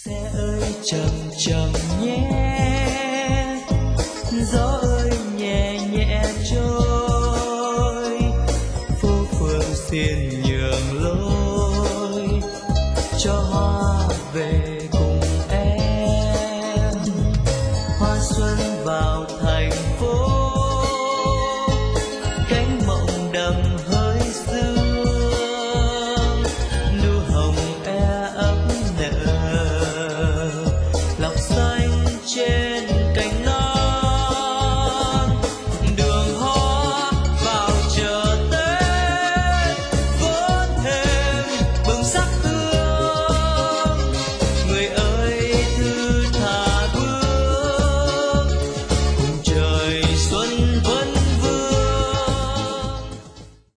Xe ơi chậm chậm nhé, gió ơi nhẹ nhẹ trôi, phố phường xin nhường lối cho hoa